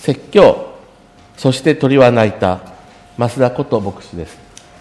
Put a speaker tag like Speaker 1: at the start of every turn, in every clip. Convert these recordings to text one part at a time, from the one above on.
Speaker 1: 説教、そして鳥は鳴いた、増田こと牧師です。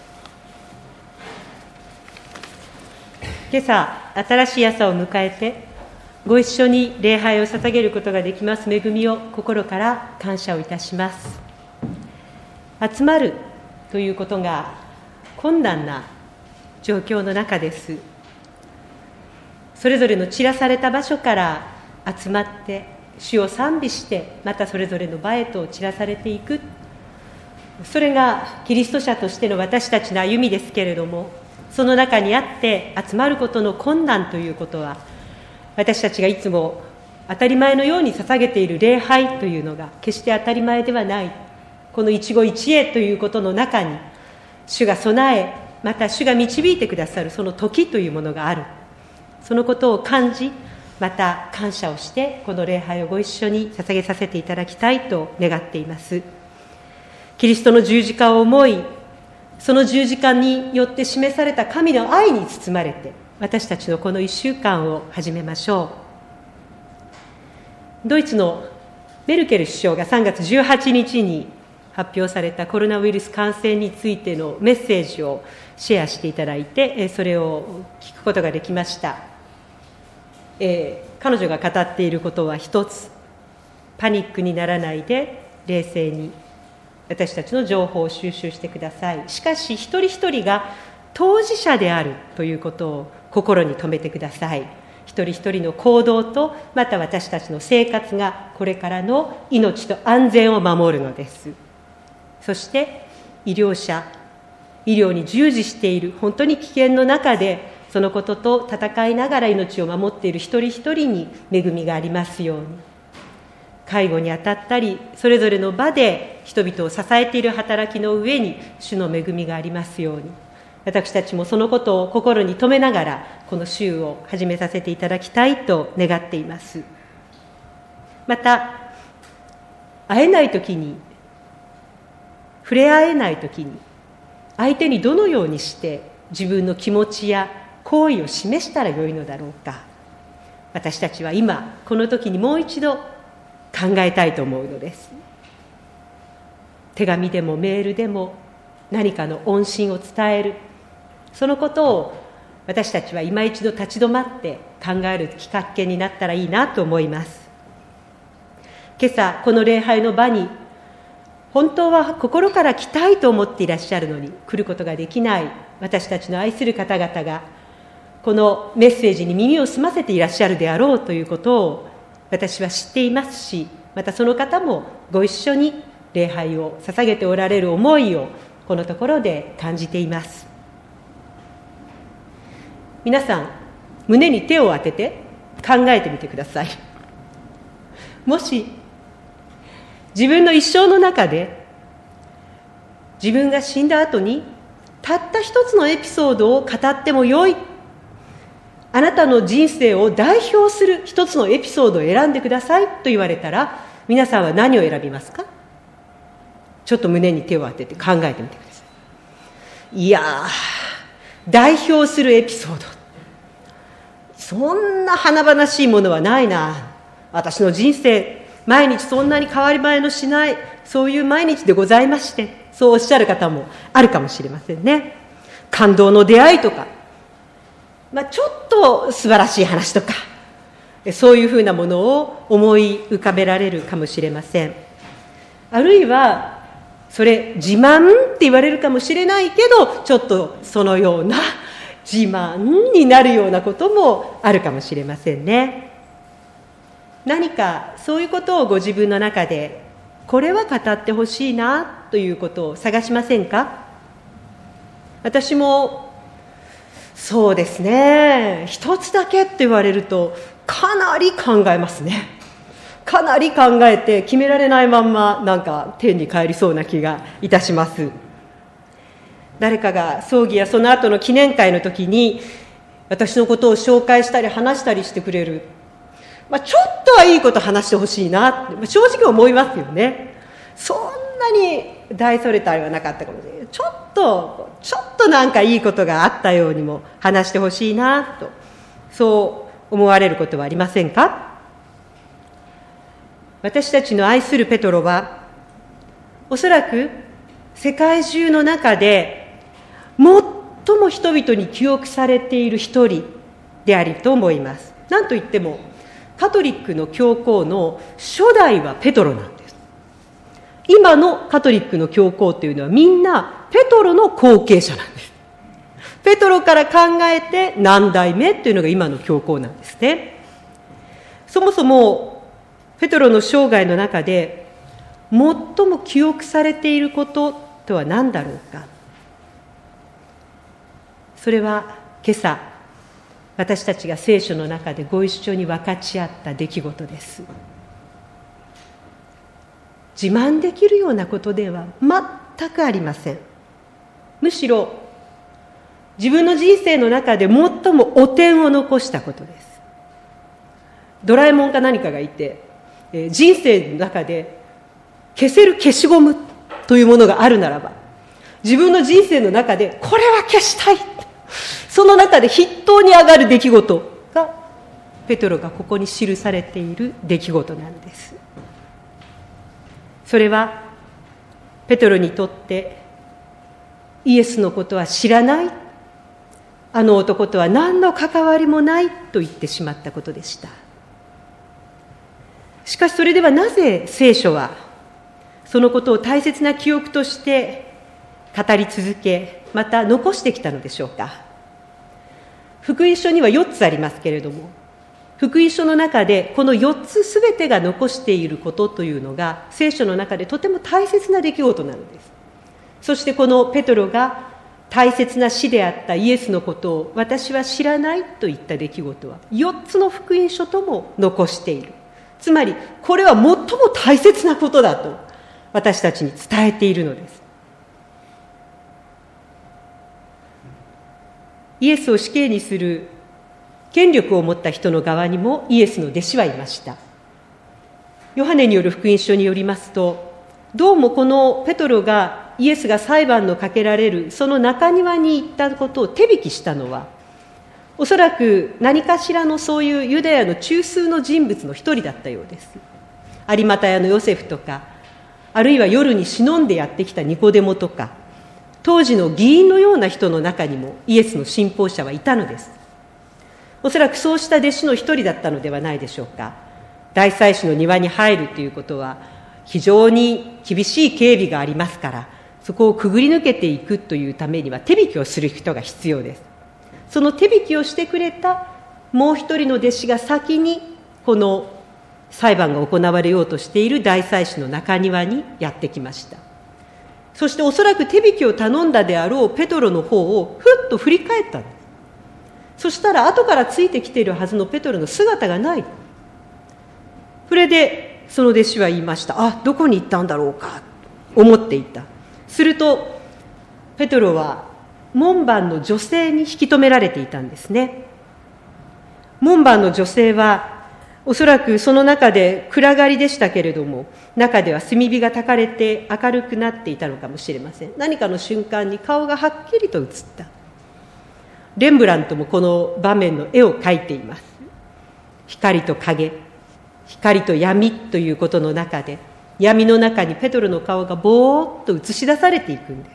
Speaker 2: 今朝、新しい朝を迎えて、ご一緒に礼拝を捧げることができます恵みを心から感謝をいたします。集まるということが困難な状況の中です。それぞれの散らされた場所から集まって主を賛美して、またそれぞれの場へと散らされていく、それがキリスト者としての私たちの歩みですけれども、その中にあって集まることの困難ということは、私たちがいつも当たり前のように捧げている礼拝というのが決して当たり前ではない、この一期一会ということの中に主が備え、また主が導いてくださるその時というものがある。そのことを感じ、また感謝をしてこの礼拝をご一緒に捧げさせていただきたいと願っています。キリストの十字架を思い、その十字架によって示された神の愛に包まれて、私たちのこの1週間を始めましょう。ドイツのメルケル首相が3月18日に発表されたコロナウイルス感染についてのメッセージをシェアしていただいて、それを聞くことができました。彼女が語っていることは一つ、パニックにならないで冷静に私たちの情報を収集してください。しかし一人一人が当事者であるということを心に留めてください。一人一人の行動と、また私たちの生活がこれからの命と安全を守るのです。そして医療者、医療に従事している本当に危険の中でそのことと戦いながら命を守っている一人一人に恵みがありますように。介護にあたったり、それぞれの場で人々を支えている働きの上に主の恵みがありますように。私たちもそのことを心に留めながらこの週を始めさせていただきたいと願っています。また、会えないときに、触れ合えないときに、相手にどのようにして自分の気持ちや行為を示したらよいのだろうか。私たちは今この時にもう一度考えたいと思うのです。手紙でもメールでも何かの音信を伝える、そのことを私たちは今一度立ち止まって考えるきっかけになったらいいなと思います。今朝この礼拝の場に本当は心から来たいと思っていらっしゃるのに来ることができない私たちの愛する方々がこのメッセージに耳を澄ませていらっしゃるであろうということを私は知っていますし、またその方もご一緒に礼拝を捧げておられる思いをこのところで感じています。皆さん、胸に手を当てて考えてみてください。もし自分の一生の中で自分が死んだ後にたった一つのエピソードを語ってもよい、あなたの人生を代表する一つのエピソードを選んでくださいと言われたら、皆さんは何を選びますか？ちょっと胸に手を当てて考えてみてください。いやー、代表するエピソード、そんな華々しいものはないな。私の人生、毎日そんなに変わり映えのしない、そういう毎日でございまして、そうおっしゃる方もあるかもしれませんね。感動の出会いとか、ちょっと素晴らしい話とか、そういうふうなものを思い浮かべられるかもしれません。あるいはそれ自慢って言われるかもしれないけど、ちょっとそのような自慢になるようなこともあるかもしれませんね。何かそういうことをご自分の中で、これは語ってほしいなということを探しませんか？私もそうですね、一つだけって言われるとかなり考えますね。かなり考えて決められないまんまなんか天に帰りそうな気がいたします。誰かが葬儀やその後の記念会の時に私のことを紹介したり話したりしてくれる、ちょっとはいいこと話してほしいなって、正直思いますよね。そんなに大それたりはなかったかもしれない。ちょっとなんかいいことがあったようにも話してほしいなと、そう思われることはありませんか？ 私たちの愛するペトロは、おそらく世界中の中で最も人々に記憶されている一人でありと思います。なんといってもカトリックの教皇の初代はペトロなんです。今のカトリックの教皇というのはみんなペトロの後継者なんです。ペトロから考えて何代目というのが今の教皇なんですね。そもそもペトロの生涯の中で最も記憶されていることとは何だろうか。それは今朝私たちが聖書の中でご一緒に分かち合った出来事です。自慢できるようなことでは全くありません。むしろ自分の人生の中で最も汚点を残したことです。ドラえもんか何かがいて、人生の中で消せる消しゴムというものがあるならば、自分の人生の中でこれは消したい、その中で筆頭に上がる出来事がペトロがここに記されている出来事なんです。それはペトロにとってイエスのことは知らない、あの男とは何の関わりもないと言ってしまったことでした。しかしそれではなぜ聖書はそのことを大切な記憶として語り続け、また残してきたのでしょうか。福音書には4つありますけれども、福音書の中でこの4つすべてが残していることというのが聖書の中でとても大切な出来事なのです。そしてこのペトロが大切な死であったイエスのことを私は知らないといった出来事は4つの福音書とも残している。つまりこれは最も大切なことだと私たちに伝えているのです。イエスを死刑にする権力を持った人の側にもイエスの弟子はいました。ヨハネによる福音書によりますと、どうもこのペトロがイエスが裁判のかけられるその中庭に行ったことを手引きしたのは、おそらく何かしらのそういうユダヤの中枢の人物の一人だったようです。有股屋のヨセフとか、あるいは夜に忍んでやってきたニコデモとか、当時の議員のような人の中にもイエスの信奉者はいたのです。おそらくそうした弟子の一人だったのではないでしょうか。大祭司の庭に入るということは非常に厳しい警備がありますから、そこをくぐり抜けていくというためには手引きをする人が必要です。その手引きをしてくれたもう一人の弟子が先にこの裁判が行われようとしている大祭司の中庭にやってきました。そしておそらく手引きを頼んだであろうペトロの方をふっと振り返ったんです。そしたら後からついてきているはずのペトロの姿がない。それでその弟子は言いました。あ、どこに行ったんだろうかと思っていた。するとペトロは門番の女性に引き止められていたんですね。門番の女性はおそらくその中で暗がりでしたけれども、中では炭火が焚かれて明るくなっていたのかもしれません。何かの瞬間に顔がはっきりと映った。レンブラントもこの場面の絵を描いています。光と影、光と闇ということの中で、闇の中にペトロの顔がぼーっと映し出されていくんです。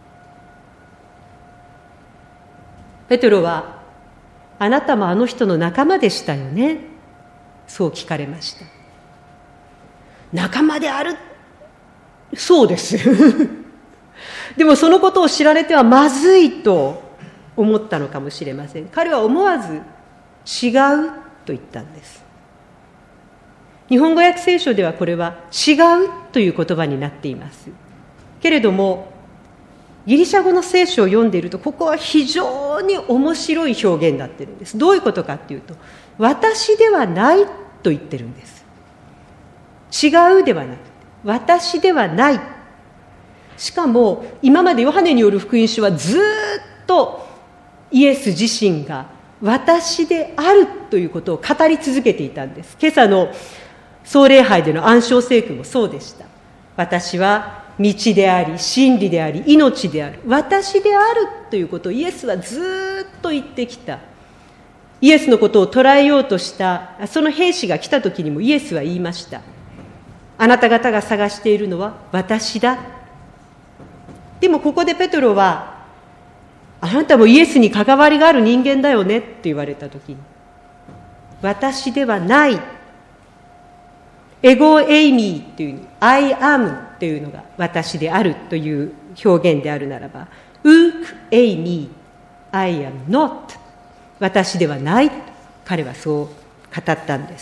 Speaker 2: ペトロは、あなたもあの人の仲間でしたよね、そう聞かれました。仲間である、そうですでもそのことを知られてはまずいと思ったのかもしれません。彼は思わず違うと言ったんです。日本語訳聖書ではこれは違うという言葉になっていますけれども、ギリシャ語の聖書を読んでいるとここは非常に面白い表現になっているんです。どういうことかというと、私ではないと言ってるんです。違うではなくて私ではない。しかも今までヨハネによる福音書はずっとイエス自身が私であるということを語り続けていたんです。今朝の総礼拝での暗唱聖句もそうでした。私は道であり真理であり命である、私であるということをイエスはずっと言ってきた。イエスのことを捉えようとしたその兵士が来た時にもイエスは言いました。 あなた方が探しているのは私だ。でもここでペトロは、あなたもイエスに関わりがある人間だよねって言われたときに、私ではない。エゴエイミーという、I am というのが私であるという表現であるならば、ウークエイミー、I am not。私ではない。彼はそう語ったんです。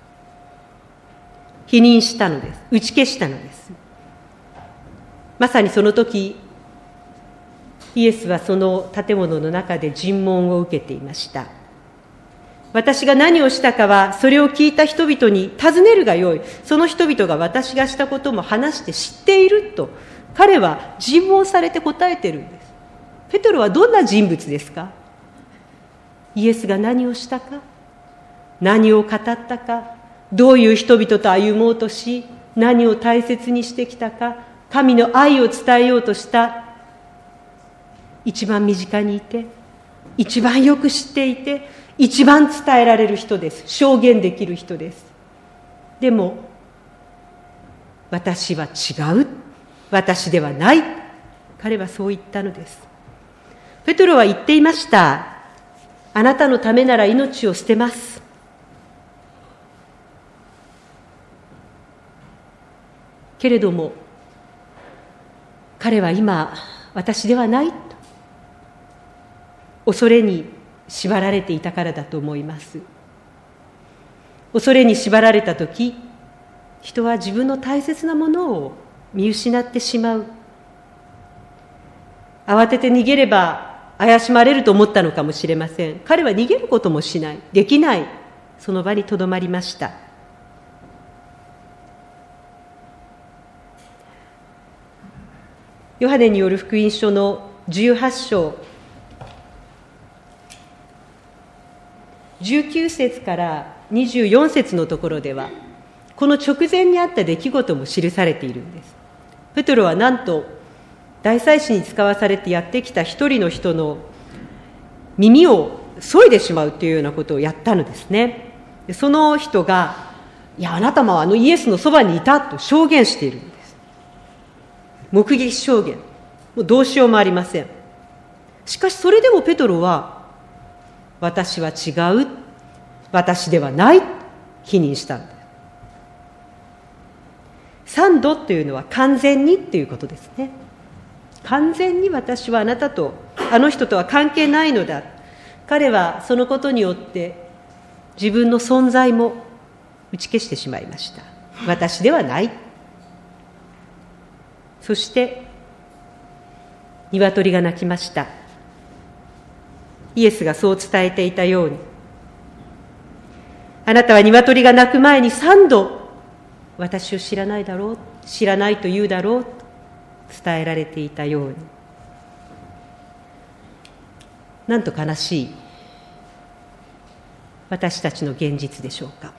Speaker 2: 否認したのです。打ち消したのです。まさにその時、イエスはその建物の中で尋問を受けていました。私が何をしたかは、それを聞いた人々に尋ねるがよい。その人々が私がしたことも話して知っていると、彼は尋問されて答えているんです。ペトロはどんな人物ですか？イエスが何をしたか、何を語ったか、どういう人々と歩もうとし、何を大切にしてきたか、神の愛を伝えようとした、一番身近にいて、一番よく知っていて、一番伝えられる人です。証言できる人です。でも、私は違う。私ではない。彼はそう言ったのです。ペトロは言っていました。あなたのためなら命を捨てます。けれども、彼は今、私ではないと恐れに縛られていたからだと思います。恐れに縛られたとき、人は自分の大切なものを見失ってしまう。慌てて逃げれば怪しまれると思ったのかもしれません。彼は逃げることもしない、できない、その場にとどまりました。ヨハネによる福音書の18章19節から24節のところでは、この直前にあった出来事も記されているんです。ペトロはなんと大祭司に使わされてやってきた一人の人の耳を削いでしまうというようなことをやったのですね。でその人が、いや、あなたもイエスのそばにいたと証言しているんです。目撃証言。もうどうしようもありません。しかしそれでもペトロは、私は違う、私ではない、否認したんです。3度というのは完全にということですね。完全に私はあなたと、あの人とは関係ないのだ。彼はそのことによって自分の存在も打ち消してしまいました。私ではない。そして鶏が鳴きました。イエスがそう伝えていたように、あなたは鶏が鳴く前に3度私を知らないだろう、知らないと言うだろうと伝えられていたように、なんと悲しい私たちの現実でしょうか。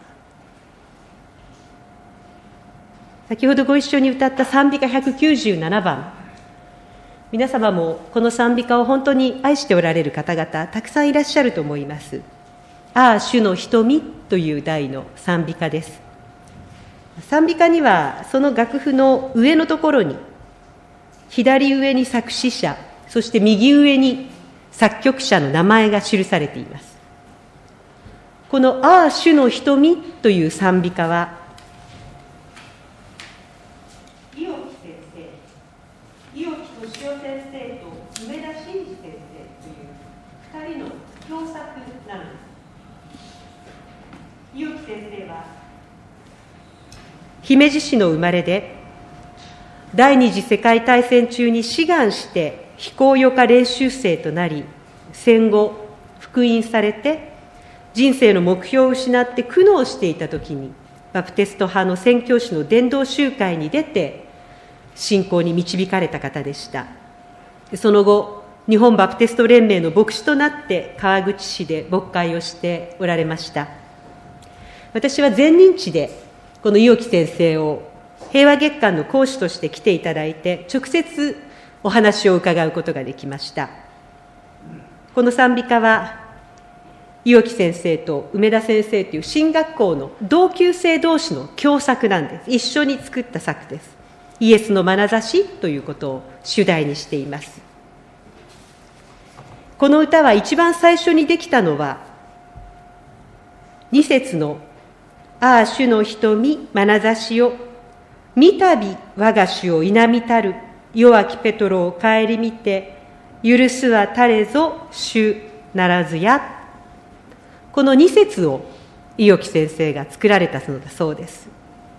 Speaker 2: 先ほどご一緒に歌った賛美歌197番、皆様もこの賛美歌を本当に愛しておられる方々たくさんいらっしゃると思います。ああ主の瞳という題の賛美歌です。賛美歌にはその楽譜の上のところに、左上に作詞者、そして右上に作曲者の名前が記されています。このああ主の瞳という賛美歌は、伊尾木先生、伊尾木敏夫先生と梅田真嗣先生という2人の共作なのです。伊尾木先生は姫路市の生まれで、第二次世界大戦中に志願して飛行予科練習生となり、戦後復員されて人生の目標を失って苦悩していたときに、バプテスト派の宣教師の伝道集会に出て信仰に導かれた方でした。その後、日本バプテスト連盟の牧師となって川口市で牧会をしておられました。私は前任地でこの伊尾木先生を平和月間の講師として来ていただいて、直接お話を伺うことができました。この賛美歌は、 伊沖先生と梅田先生という進学校の同級生同士の共作なんです。一緒に作った作です。イエスの眼差しということを主題にしています。この歌は一番最初にできたのは、2節のああ主の瞳眼差しをみたび我が主を否みたる弱きペトロを顧みて許すはたれぞ主ならずや。この2節を伊沖先生が作られたのだそうです。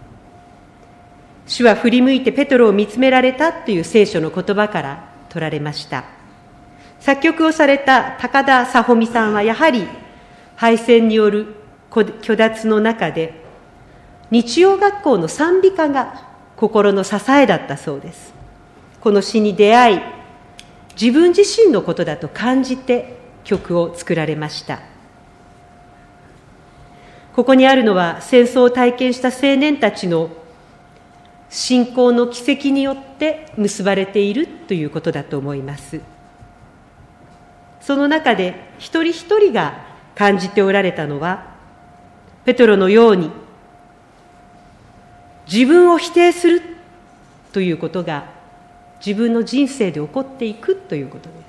Speaker 2: 主は振り向いてペトロを見つめられたという聖書の言葉から取られました。作曲をされた高田佐穂美さんはやはり敗戦による虚脱の中で日曜学校の賛美歌が心の支えだったそうです。この詩に出会い、自分自身のことだと感じて曲を作られました。ここにあるのは戦争を体験した青年たちの信仰の奇跡によって結ばれているということだと思います。その中で一人一人が感じておられたのは、ペトロのように自分を否定するということが自分の人生で起こっていくということです。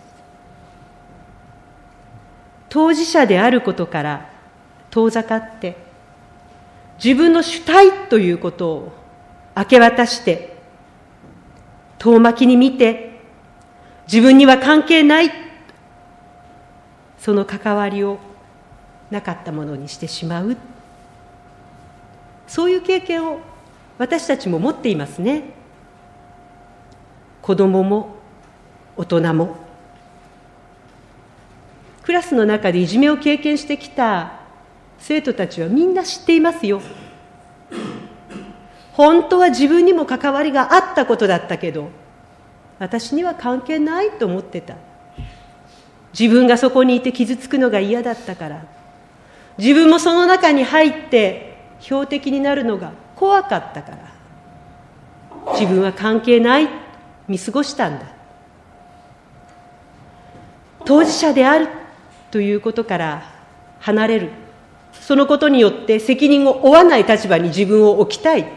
Speaker 2: 当事者であることから遠ざかって自分の主体ということを明け渡して遠巻きに見て自分には関係ないその関わりをなかったものにしてしまう、そういう経験を私たちも持っていますね。子供も大人も。クラスの中でいじめを経験してきた生徒たちはみんな知っていますよ。本当は自分にも関わりがあったことだったけど、私には関係ないと思ってた。自分がそこにいて傷つくのが嫌だったから、自分もその中に入って標的になるのが怖かったから、自分は関係ない見過ごしたんだ。当事者であるということから離れる、そのことによって責任を負わない立場に自分を置きたい。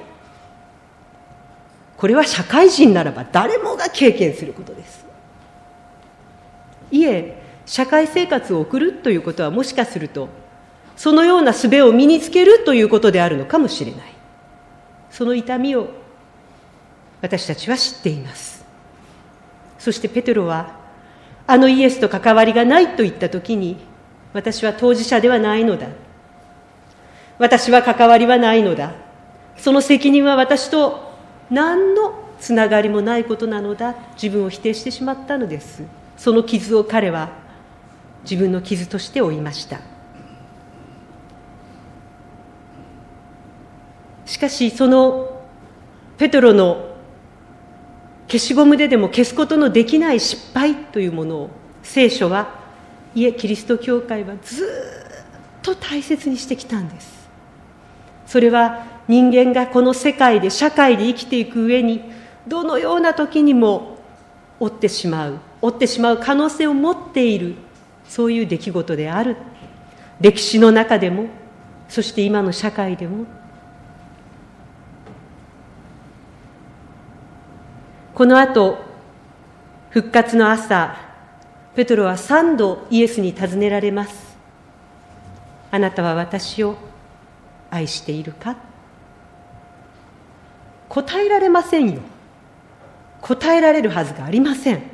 Speaker 2: これは社会人ならば誰もが経験することです。いえ、社会生活を送るということはもしかするとそのような術を身につけるということであるのかもしれない。その痛みを私たちは知っています。そしてペテロはあのイエスと関わりがないと言ったときに、私は当事者ではないのだ、私は関わりはないのだ、その責任は私と何のつながりもないことなのだ、自分を否定してしまったのです。その傷を彼は自分の傷として負いました。しかしそのペテロの消しゴムででも消すことのできない失敗というものを聖書は、いえキリスト教会はずっと大切にしてきたんです。それは人間がこの世界で社会で生きていく上にどのような時にも負ってしまう可能性を持っている、そういう出来事である。歴史の中でも、そして今の社会でも。この後、復活の朝、ペトロは3度イエスに尋ねられます。あなたは私を愛しているか？答えられませんよ。答えられるはずがありません。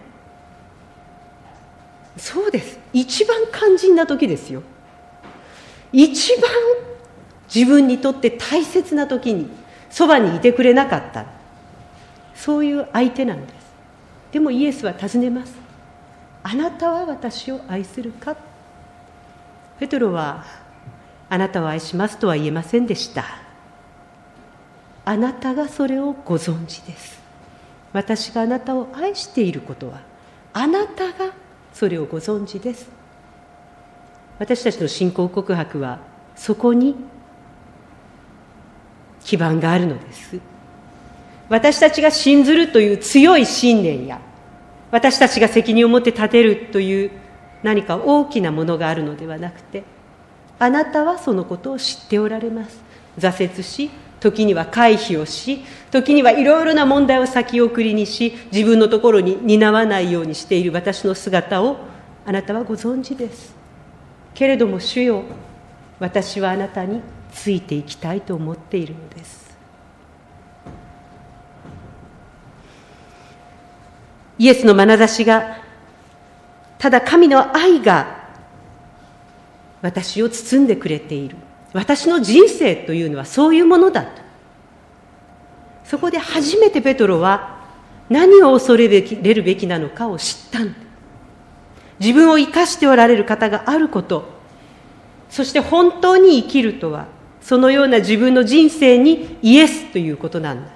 Speaker 2: そうです。一番肝心な時ですよ。一番自分にとって大切な時にそばにいてくれなかった。そういう相手なんです。でもイエスは尋ねます。あなたは私を愛するか？ペテロはあなたを愛しますとは言えませんでした。あなたがそれをご存知です。私があなたを愛していることはあなたがそれをご存知です。私たちの信仰告白はそこに基盤があるのです。私たちが信ずるという強い信念や、私たちが責任を持って立てるという何か大きなものがあるのではなくて、 あなたはそのことを知っておられます。挫折し、時には回避をし、時にはいろいろな問題を先送りにし、自分のところに担わないようにしている私の姿をあなたはご存知です。けれども主よ、私はあなたについていきたいと思っているのです。イエスの眼差しが、ただ神の愛が私を包んでくれている。私の人生というのはそういうものだと。そこで初めてペトロは何を恐れるべきなのかを知ったんだ。自分を生かしておられる方があること、そして本当に生きるとは、そのような自分の人生にイエスということなんだ。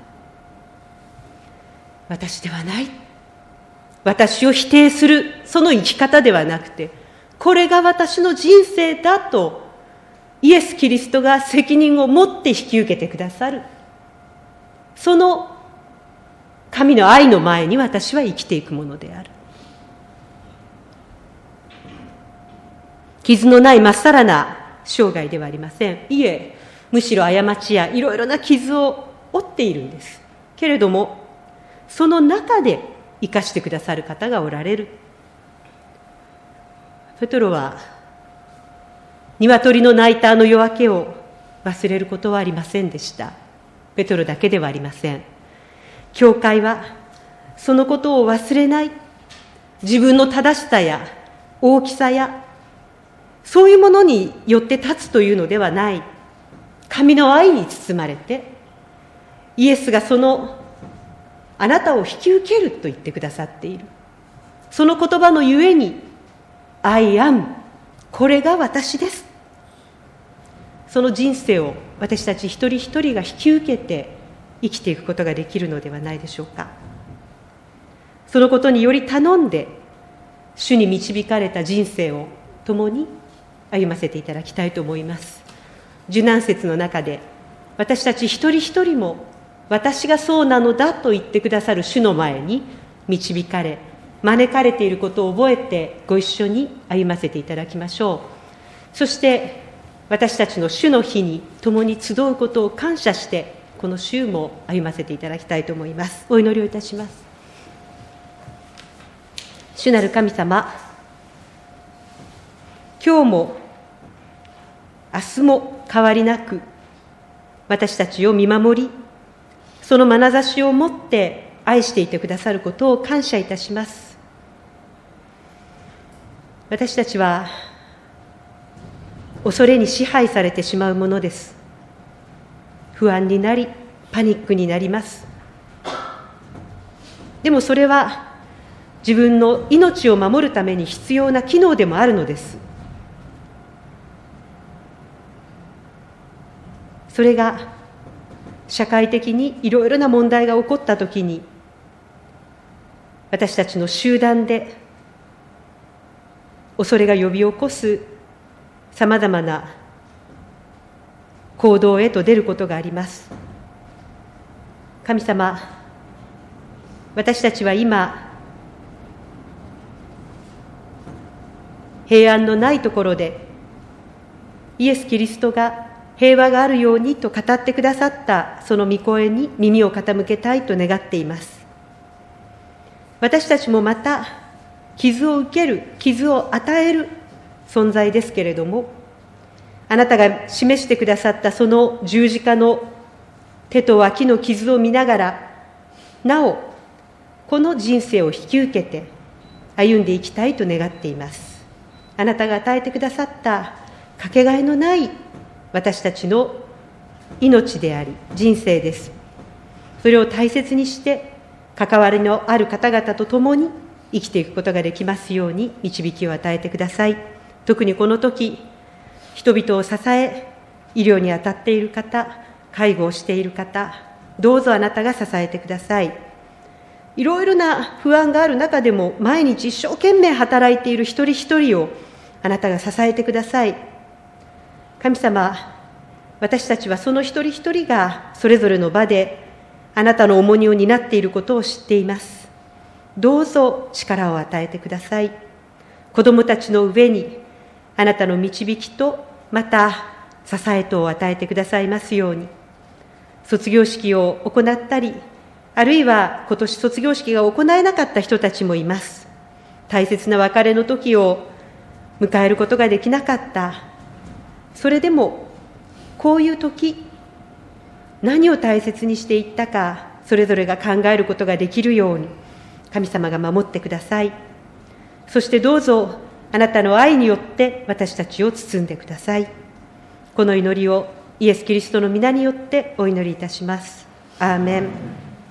Speaker 2: 私ではない。私を否定するその生き方ではなくて、これが私の人生だとイエス・キリストが責任を持って引き受けてくださる。その神の愛の前に私は生きていくものである。傷のないまっさらな生涯ではありません。いえ、むしろ過ちやいろいろな傷を負っているんです。けれども、その中で生かしてくださる方がおられる。ペトロは鶏の鳴いたあの夜明けを忘れることはありませんでした。ペトロだけではありません。教会はそのことを忘れない、自分の正しさや大きさやそういうものによって立つというのではない、神の愛に包まれて、イエスがそのあなたを引き受けると言ってくださっている。その言葉のゆえに、I am、これが私です。その人生を私たち一人一人が引き受けて生きていくことができるのではないでしょうか。そのことにより頼んで、主に導かれた人生を共に歩ませていただきたいと思います。受難節の中で、私たち一人一人も、私がそうなのだと言ってくださる主の前に導かれ、招かれていることを覚えてご一緒に歩ませていただきましょう。そして私たちの主の日に共に集うことを感謝して、この週も歩ませていただきたいと思います。お祈りをいたします。主なる神様、今日も明日も変わりなく私たちを見守り、その眼差しを持って愛していてくださることを感謝いたします。私たちは恐れに支配されてしまうものです。不安になり、パニックになります。でもそれは自分の命を守るために必要な機能でもあるのです。それが社会的にいろいろな問題が起こったときに、私たちの集団で恐れが呼び起こすさまざまな行動へと出ることがあります。神様、私たちは今、平安のないところで、イエス・キリストが平和があるようにと語ってくださったその御声に耳を傾けたいと願っています。私たちもまた傷を受ける、傷を与える存在ですけれども、あなたが示してくださったその十字架の手と脇の傷を見ながら、なおこの人生を引き受けて歩んでいきたいと願っています。あなたが与えてくださったかけがえのない私たちの命であり人生です。それを大切にして関わりのある方々と共に生きていくことができますように導きを与えてください。特にこの時、人々を支え、医療に当たっている方、介護をしている方、どうぞあなたが支えてください。いろいろな不安がある中でも毎日一生懸命働いている一人一人をあなたが支えてください。神様、私たちはその一人一人がそれぞれの場であなたの重荷を担っていることを知っています。どうぞ力を与えてください。子どもたちの上にあなたの導きとまた支え等を与えてくださいますように、卒業式を行ったり、あるいは今年卒業式が行えなかった人たちもいます。大切な別れの時を迎えることができなかった。それでもこういう時、何を大切にしていったか、それぞれが考えることができるように神様が守ってください。そしてどうぞあなたの愛によって私たちを包んでください。この祈りをイエス・キリストの皆によってお祈りいたします。アーメン。